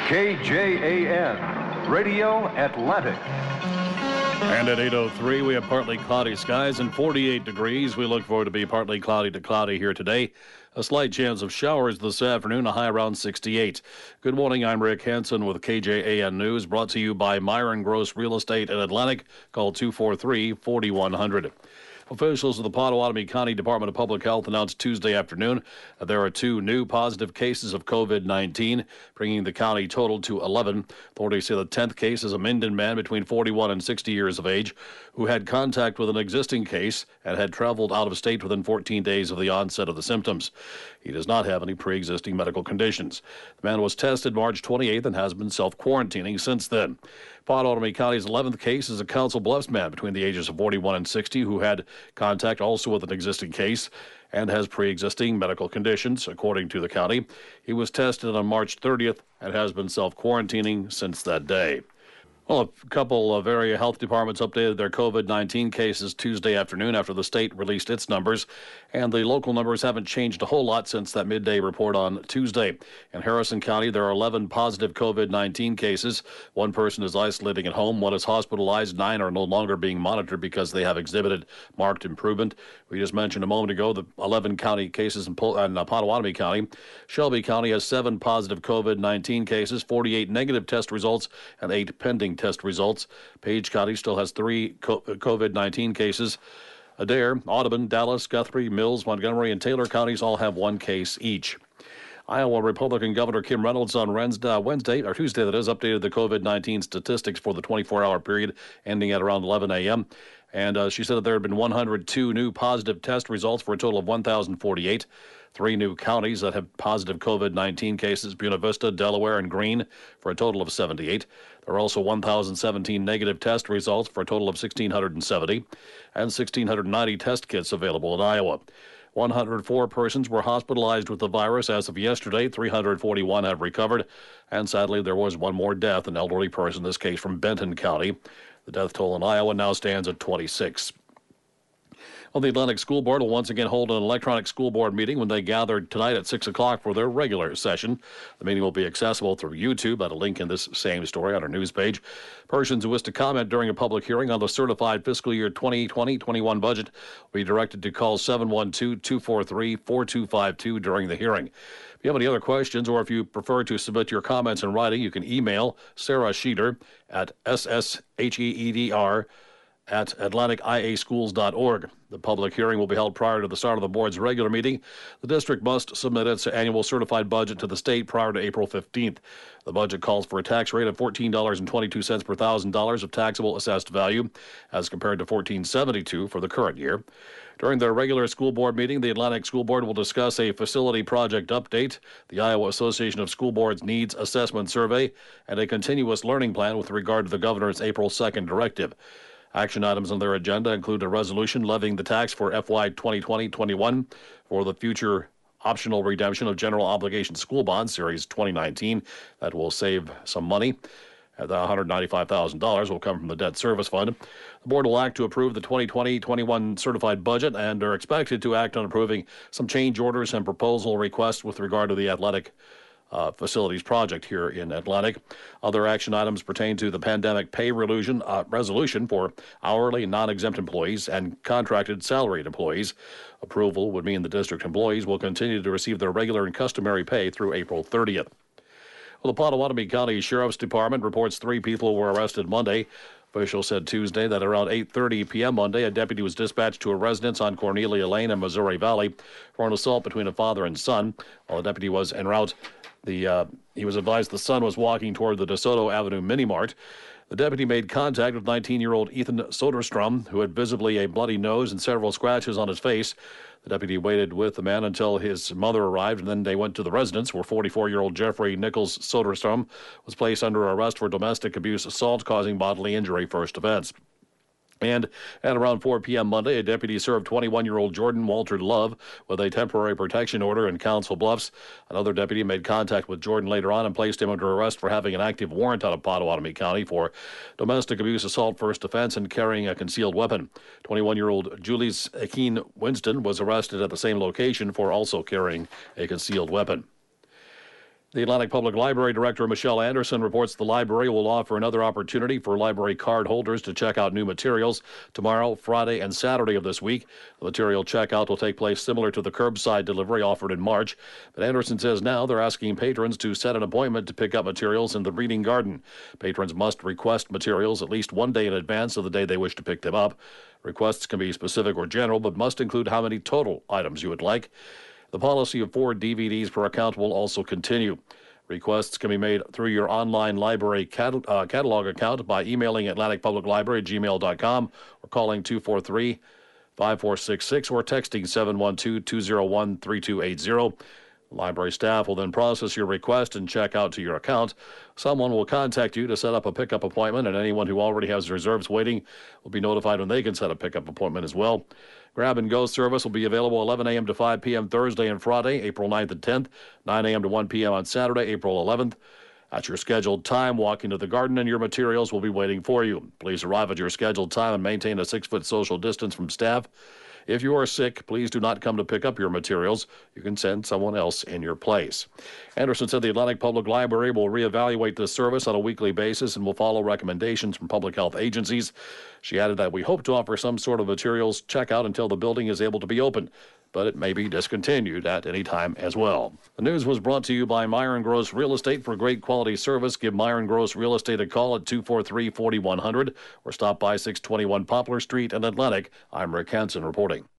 KJAN, Radio Atlantic. And at 8:03, we have partly cloudy skies and 48 degrees. We look forward to be partly cloudy to cloudy here today. A slight chance of showers this afternoon, a high around 68. Good morning, I'm Rick Hansen with KJAN News, brought to you by Myron Gross Real Estate in Atlantic. Call 243-4100. Officials of the Pottawatomie County Department of Public Health announced Tuesday afternoon that there are 2 new positive cases of COVID-19, bringing the county total to 11. Authorities say the 10th case is a Minden man between 41 and 60 years of age who had contact with an existing case and had traveled out of state within 14 days of the onset of the symptoms. He does not have any pre-existing medical conditions. The man was tested March 28th and has been self-quarantining since then. Pottawatomie County's 11th case is a Council Bluffs man between the ages of 41 and 60 who had contact also with an existing case and has pre-existing medical conditions, according to the county. He was tested on March 30th and has been self-quarantining since that day. Well, a couple of area health departments updated their COVID-19 cases Tuesday afternoon after the state released its numbers, and the local numbers haven't changed a whole lot since that midday report on Tuesday. In Harrison County, there are 11 positive COVID-19 cases. 1 person is isolating at home, 1 is hospitalized, 9 are no longer being monitored because they have exhibited marked improvement. We just mentioned a moment ago the 11 county cases in Pottawatomie County. Shelby County has 7 positive COVID-19 cases, 48 negative test results, and 8 pending test results. Page County still has 3 COVID-19 cases. Adair, Audubon, Dallas, Guthrie, Mills, Montgomery, and Taylor counties all have 1 case each. Iowa Republican Governor Kim Reynolds on Tuesday, updated the COVID-19 statistics for the 24-hour period ending at around 11 a.m. And she said that there had been 102 new positive test results for a total of 1,048. 3 new counties that have positive COVID-19 cases, Buena Vista, Delaware, and Greene, for a total of 78. There are also 1,017 negative test results for a total of 1,670, and 1,690 test kits available in Iowa. 104 persons were hospitalized with the virus as of yesterday. 341 have recovered, and sadly, there was 1 more death, an elderly person, in this case from Benton County. The death toll in Iowa now stands at 26. Well, the Atlantic School Board will once again hold an electronic school board meeting when they gather tonight at 6 o'clock for their regular session. The meeting will be accessible through YouTube at a link in this same story on our news page. Persons who wish to comment during a public hearing on the certified fiscal year 2020-21 budget will be directed to call 712-243-4252 during the hearing. If you have any other questions or if you prefer to submit your comments in writing, you can email Sarah Sheeder at sscheeder@atlantic-iaschools.org. The public hearing will be held prior to the start of the board's regular meeting. The district must submit its annual certified budget to the state prior to April 15th. The budget calls for a tax rate of $14.22 per $1,000 of taxable assessed value, as compared to $14.72 for the current year. During their regular school board meeting, the Atlantic School Board will discuss a facility project update, the Iowa Association of School Boards Needs Assessment Survey, and a continuous learning plan with regard to the governor's April 2nd directive. Action items on their agenda include a resolution levying the tax for FY 2020-21 for the future optional redemption of general obligation school bonds, Series 2019. That will save some money. The $195,000 will come from the debt service fund. The board will act to approve the 2020-21 certified budget and are expected to act on approving some change orders and proposal requests with regard to the athletic facilities project here in Atlantic. Other action items pertain to the pandemic pay resolution for hourly non-exempt employees and contracted salaried employees. Approval would mean the district employees will continue to receive their regular and customary pay through April 30th. Well, the Pottawatomie County Sheriff's Department reports 3 people were arrested Monday. Officials said Tuesday that around 8:30 p.m. Monday, a deputy was dispatched to a residence on Cornelia Lane in Missouri Valley for an assault between a father and son. While the deputy was en route, he was advised the son was walking toward the DeSoto Avenue Mini Mart. The deputy made contact with 19-year-old Ethan Soderstrom, who had visibly a bloody nose and several scratches on his face. The deputy waited with the man until his mother arrived, and then they went to the residence where 44-year-old Jeffrey Nichols Soderstrom was placed under arrest for domestic abuse assault causing bodily injury first offense. And at around 4 p.m. Monday, a deputy served 21-year-old Jordan Walter Love with a temporary protection order in Council Bluffs. Another deputy made contact with Jordan later on and placed him under arrest for having an active warrant out of Pottawatomie County for domestic abuse assault first offense and carrying a concealed weapon. 21-year-old Julius Akeen Winston was arrested at the same location for also carrying a concealed weapon. The Atlantic Public Library Director Michelle Anderson reports the library will offer another opportunity for library card holders to check out new materials tomorrow, Friday, and Saturday of this week. The material checkout will take place similar to the curbside delivery offered in March, but Anderson says now they're asking patrons to set an appointment to pick up materials in the Reading Garden. Patrons must request materials at least one day in advance of the day they wish to pick them up. Requests can be specific or general, but must include how many total items you would like. The policy of 4 DVDs per account will also continue. Requests can be made through your online library catalog account by emailing atlanticpubliclibrary@gmail.com or calling 243-5466 or texting 712-201-3280. Library staff will then process your request and check out to your account. Someone will contact you to set up a pickup appointment, and anyone who already has reserves waiting will be notified when they can set a pickup appointment as well. Grab-and-go service will be available 11 a.m. to 5 p.m. Thursday and Friday, April 9th and 10th, 9 a.m. to 1 p.m. on Saturday, April 11th. At your scheduled time, walk into the garden and your materials will be waiting for you. Please arrive at your scheduled time and maintain a 6-foot social distance from staff. If you are sick, please do not come to pick up your materials. You can send someone else in your place. Anderson said the Atlantic Public Library will reevaluate this service on a weekly basis and will follow recommendations from public health agencies. She added that we hope to offer some sort of materials checkout until the building is able to be open, but it may be discontinued at any time as well. The news was brought to you by Myron Gross Real Estate. For great quality service, give Myron Gross Real Estate a call at 243-4100 or stop by 621 Poplar Street in Atlantic. I'm Rick Hansen reporting.